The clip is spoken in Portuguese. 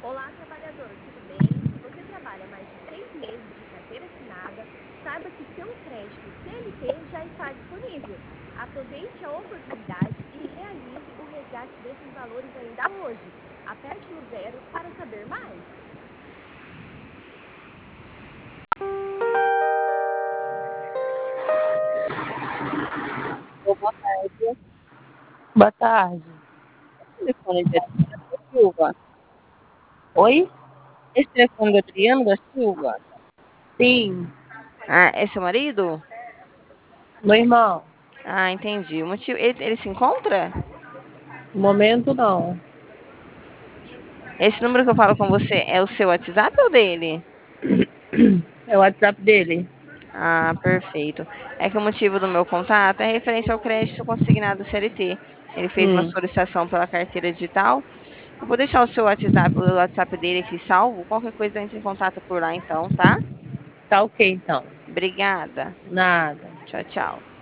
Olá, trabalhador, tudo bem? Se você trabalha mais de 3 meses de carteira assinada, saiba que seu crédito CLT já está disponível. Aproveite a oportunidade e realize o resgate desses valores ainda hoje. Aperte o zero para saber mais. Ô, boa tarde. Boa tarde. Telefone de Adriano da Silva. Oi? Esse telefone do Adriano da Silva. Sim, Ah, é seu marido? meu irmão. Ah, entendi. O motivo, ele se encontra? No momento não. Esse número que eu falo com você é o seu WhatsApp ou dele? É o WhatsApp dele. Ah, perfeito. É que o motivo do meu contato é referente ao crédito consignado CLT. Ele fez uma Hum, solicitação pela carteira digital. Eu vou deixar o WhatsApp dele aqui salvo. Qualquer coisa entre em contato por lá então, tá? tá ok então. Obrigada. Nada. Tchau, tchau.